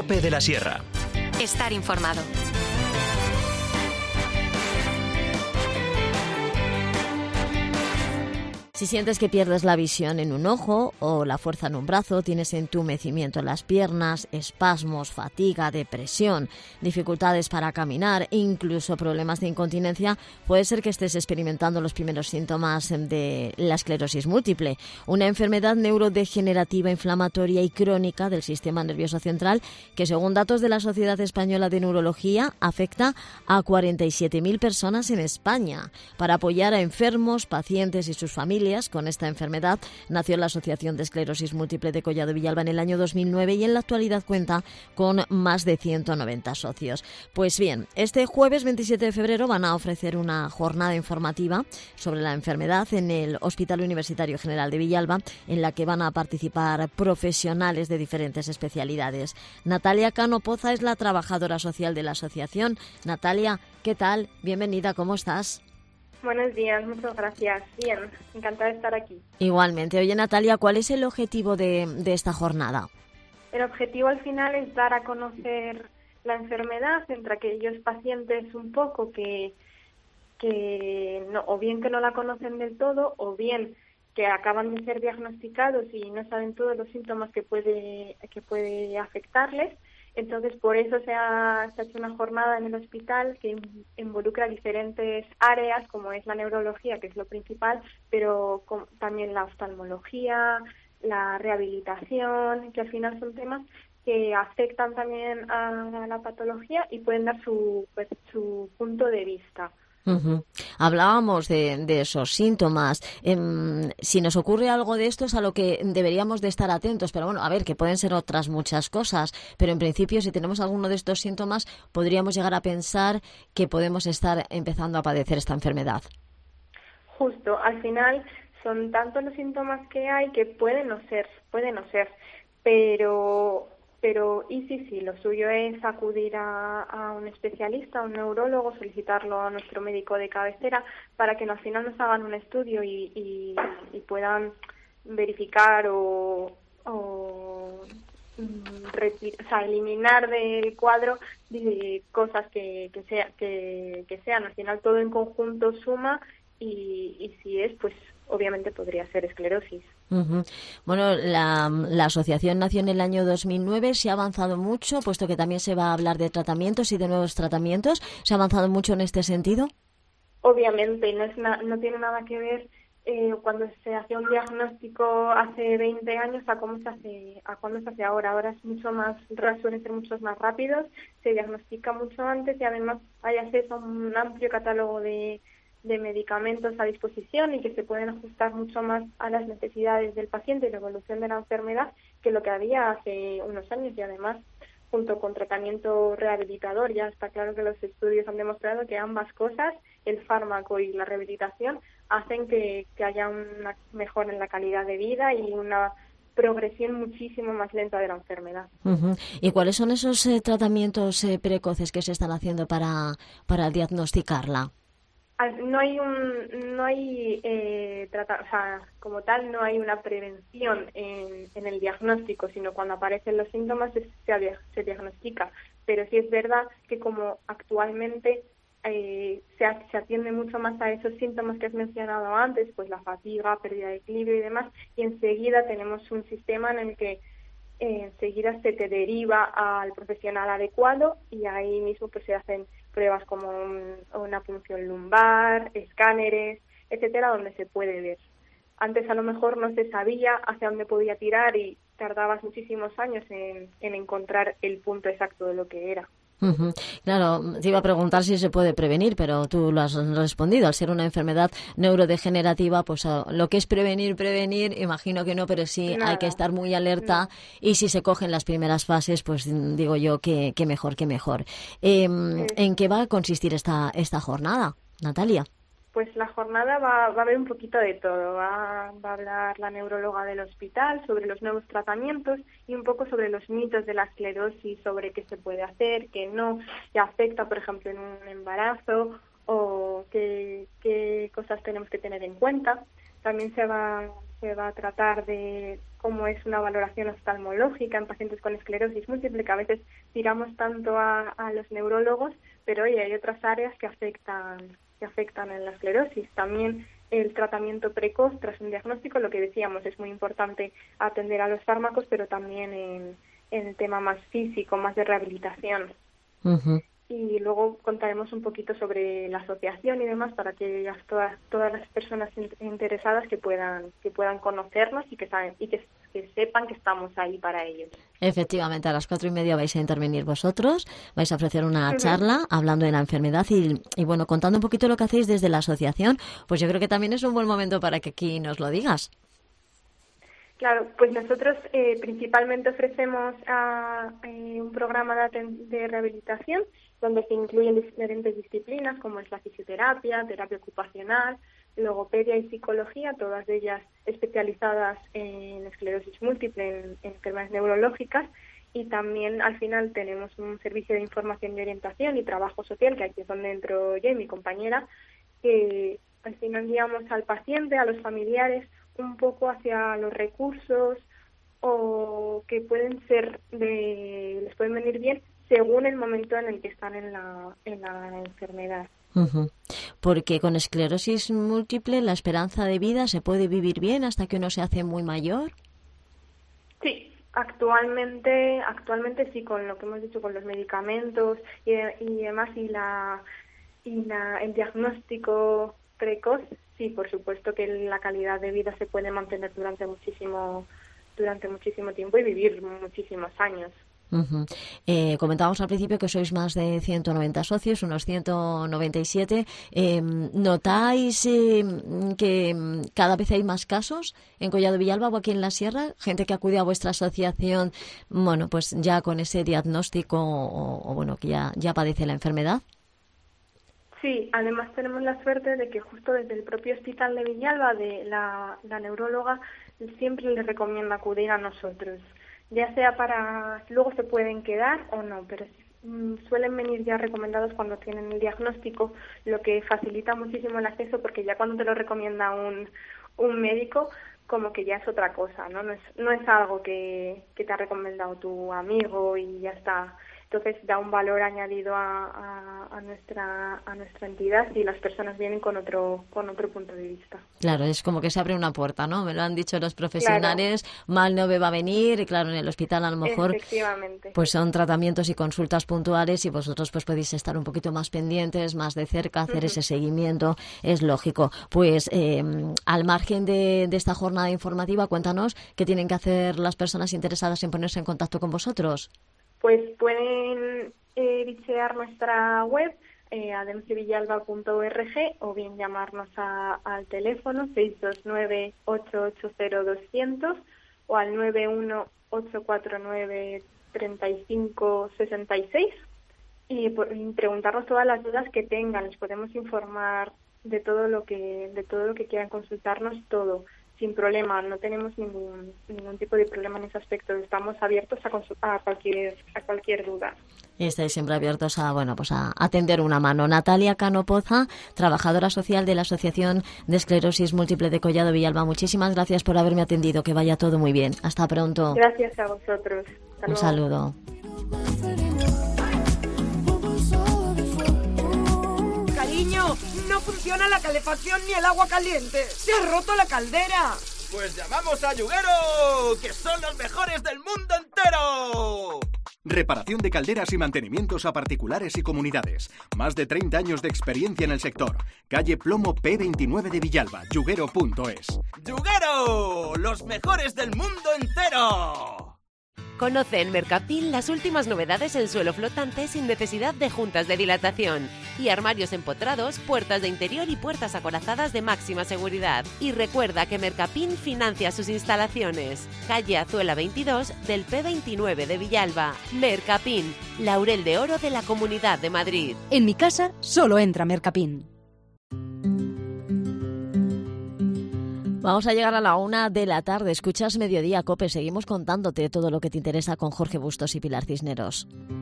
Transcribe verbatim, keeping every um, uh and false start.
Cope de la Sierra. Estar informado. Si sientes que pierdes la visión en un ojo o la fuerza en un brazo, tienes entumecimiento en las piernas, espasmos, fatiga, depresión, dificultades para caminar, incluso problemas de incontinencia, puede ser que estés experimentando los primeros síntomas de la esclerosis múltiple, una enfermedad neurodegenerativa, inflamatoria y crónica del sistema nervioso central que, según datos de la Sociedad Española de Neurología, afecta a cuarenta y siete mil personas en España. Para apoyar a enfermos, pacientes y sus familias con esta enfermedad, nació la Asociación de Esclerosis Múltiple de Collado Villalba en el año dos mil nueve y en la actualidad cuenta con más de ciento noventa socios. Pues bien, este jueves veintisiete de febrero van a ofrecer una jornada informativa sobre la enfermedad en el Hospital Universitario General de Villalba, en la que van a participar profesionales de diferentes especialidades. Natalia Cano Poza es la trabajadora social de la asociación. Natalia, ¿qué tal? Bienvenida, ¿cómo estás? Buenos días, muchas gracias. Bien, encantada de estar aquí. Igualmente. Oye, Natalia, ¿cuál es el objetivo de, de esta jornada? El objetivo al final es dar a conocer la enfermedad entre aquellos pacientes un poco que, que no, o bien que no la conocen del todo, o bien que acaban de ser diagnosticados y no saben todos los síntomas que puede, que puede afectarles. Entonces, por eso se ha, se ha hecho una jornada en el hospital que involucra diferentes áreas, como es la neurología, que es lo principal, pero con, también la oftalmología, la rehabilitación, que al final son temas que afectan también a la patología y pueden dar su, pues, su punto de vista. Uh-huh. Hablábamos de, de esos síntomas. Eh, si nos ocurre algo de esto es a lo que deberíamos de estar atentos, pero bueno, a ver, que pueden ser otras muchas cosas, pero en principio si tenemos alguno de estos síntomas podríamos llegar a pensar que podemos estar empezando a padecer esta enfermedad. Justo, al final son tantos los síntomas que hay que pueden no ser, pueden no ser, pero... Pero, y sí, sí, lo suyo es acudir a, a un especialista, a un neurólogo, solicitarlo a nuestro médico de cabecera para que al final nos hagan un estudio y, y, y puedan verificar o, o, reti- o sea, eliminar del cuadro de cosas que, que, sea, que, que sean. Al final todo en conjunto suma y, y si es, pues obviamente podría ser esclerosis. Uh-huh. Bueno, la, la asociación nació en el año dos mil nueve, se ha avanzado mucho, puesto que también se va a hablar de tratamientos y de nuevos tratamientos. ¿Se ha avanzado mucho en este sentido? Obviamente, no, es na- no tiene nada que ver eh, cuando se hacía un diagnóstico hace veinte años a cómo se hace, a cuándo se hace ahora. Ahora es mucho más, suelen ser muchos más rápidos, se diagnostica mucho antes y además hay acceso a un amplio catálogo de de medicamentos a disposición y que se pueden ajustar mucho más a las necesidades del paciente y la evolución de la enfermedad que lo que había hace unos años. Y además, junto con tratamiento rehabilitador, ya está claro que los estudios han demostrado que ambas cosas, el fármaco y la rehabilitación, hacen que, que haya una mejora en la calidad de vida y una progresión muchísimo más lenta de la enfermedad. Uh-huh. ¿Y cuáles son esos eh, tratamientos eh, precoces que se están haciendo para, para diagnosticarla? No hay un, no hay eh, trata, o sea, como tal, no hay una prevención en, en el diagnóstico, sino cuando aparecen los síntomas se, se, se diagnostica. Pero sí es verdad que como actualmente eh, se, se atiende mucho más a esos síntomas que has mencionado antes, pues la fatiga, pérdida de equilibrio y demás, y enseguida tenemos un sistema en el que eh, enseguida se te deriva al profesional adecuado y ahí mismo pues se hacen pruebas como un, una punción lumbar, escáneres, etcétera, donde se puede ver. Antes a lo mejor no se sabía hacia dónde podía tirar y tardabas muchísimos años en, en encontrar el punto exacto de lo que era. Uh-huh. Claro, te iba a preguntar si se puede prevenir, pero tú lo has respondido. Al ser una enfermedad neurodegenerativa, pues uh, lo que es prevenir, prevenir, imagino que no, pero sí Nada. Hay que estar muy alerta no. Y si se cogen las primeras fases, pues digo yo que, que mejor, que mejor. Eh, sí. ¿En qué va a consistir esta, esta jornada, Natalia? Pues la jornada va, va a haber un poquito de todo. Va, va a hablar la neuróloga del hospital sobre los nuevos tratamientos y un poco sobre los mitos de la esclerosis, sobre qué se puede hacer, qué no, qué afecta, por ejemplo, en un embarazo o qué, qué cosas tenemos que tener en cuenta. También se va, se va a tratar de cómo es una valoración oftalmológica en pacientes con esclerosis múltiple, que a veces tiramos tanto a, a los neurólogos, pero oye, hay otras áreas que afectan, que afectan en la esclerosis. También el tratamiento precoz tras un diagnóstico, lo que decíamos, es muy importante atender a los fármacos, pero también en, en el tema más físico, más de rehabilitación. Uh-huh. Y luego contaremos un poquito sobre la asociación y demás para que ya todas todas las personas interesadas que puedan que puedan conocernos y que saben y que, que sepan que estamos ahí para ellos. Efectivamente, a las cuatro y media vais a intervenir vosotros, vais a ofrecer una charla hablando de la enfermedad y, y bueno, contando un poquito lo que hacéis desde la asociación, pues yo creo que también es un buen momento para que aquí nos lo digas. Claro, pues nosotros eh, principalmente ofrecemos a, eh, un programa de, aten- de rehabilitación donde se incluyen diferentes disciplinas como es la fisioterapia, terapia ocupacional, logopedia y psicología, todas ellas especializadas en esclerosis múltiple, en, en enfermedades neurológicas, y también al final tenemos un servicio de información y orientación y trabajo social, que aquí es donde entro yo y mi compañera, que al final guiamos al paciente, a los familiares, un poco hacia los recursos o que pueden ser de, les pueden venir bien según el momento en el que están en la, en la enfermedad. Uh-huh. Porque con esclerosis múltiple la esperanza de vida se puede vivir bien hasta que uno se hace muy mayor. Sí, actualmente, actualmente sí, con lo que hemos dicho, con los medicamentos y, y demás y la y la, el diagnóstico precoz, sí, por supuesto que la calidad de vida se puede mantener durante muchísimo durante muchísimo tiempo y vivir muchísimos años. Uh-huh. Eh, comentábamos al principio que sois más de ciento noventa socios, unos ciento noventa y siete. Eh, ¿Notáis eh, que cada vez hay más casos en Collado Villalba o aquí en la Sierra? Gente que acude a vuestra asociación, bueno, pues ya con ese diagnóstico o, o bueno, que ya, ya padece la enfermedad. Sí, además tenemos la suerte de que justo desde el propio hospital de Villalba, de la, la neuróloga, siempre les recomienda acudir a nosotros. Ya sea para, luego se pueden quedar o no, pero mm, suelen venir ya recomendados cuando tienen el diagnóstico, lo que facilita muchísimo el acceso porque ya cuando te lo recomienda un, un médico, como que ya es otra cosa, ¿no? No es, no es algo que, que te ha recomendado tu amigo y ya está. Entonces da un valor añadido a, a, a nuestra a nuestra entidad y las personas vienen con otro con otro punto de vista. Claro, es como que se abre una puerta, ¿no? Me lo han dicho los profesionales, claro. Mal no me va a venir, y claro, en el hospital a lo mejor pues son tratamientos y consultas puntuales y vosotros pues podéis estar un poquito más pendientes, más de cerca, hacer uh-huh. ese seguimiento, es lógico. Pues eh, al margen de, de esta jornada informativa, cuéntanos qué tienen que hacer las personas interesadas en ponerse en contacto con vosotros. Pues pueden eh, bichear nuestra web, eh, adenciovillalba punto org, o bien llamarnos a, al teléfono seis dos nueve, ocho ocho cero, dos cero cero o al nueve uno, ocho cuatro nueve, tres cinco seis seis y, y preguntarnos todas las dudas que tengan. Les podemos informar de todo lo que de todo lo que quieran consultarnos, todo. Sin problema, no tenemos ningún ningún tipo de problema en ese aspecto. Estamos abiertos a, consu- a cualquier a cualquier duda. Y estáis siempre abiertos a bueno pues a atender una mano. Natalia Cano Poza, trabajadora social de la Asociación de Esclerosis Múltiple de Collado Villalba. Muchísimas gracias por haberme atendido. Que vaya todo muy bien. Hasta pronto. Gracias a vosotros. Hasta Un luego. saludo. Cariño, no funciona la calefacción ni el agua caliente. ¡Se ha roto la caldera! Pues llamamos a Yuguero, que son los mejores del mundo entero. Reparación de calderas y mantenimientos a particulares y comunidades. Más de treinta años de experiencia en el sector. Calle Plomo P veintinueve de Villalba, yuguero punto es. ¡Yuguero! ¡Los mejores del mundo entero! Conoce en Mercapil las últimas novedades en suelo flotante sin necesidad de juntas de dilatación y armarios empotrados, puertas de interior y puertas acorazadas de máxima seguridad. Y recuerda que Mercapin financia sus instalaciones. Calle Azuela veintidós del P veintinueve de Villalba. Mercapin, laurel de oro de la Comunidad de Madrid. En mi casa solo entra Mercapin. Vamos a llegar a la una de la tarde. Escuchas Mediodía Cope. Seguimos contándote todo lo que te interesa con Jorge Bustos y Pilar Cisneros.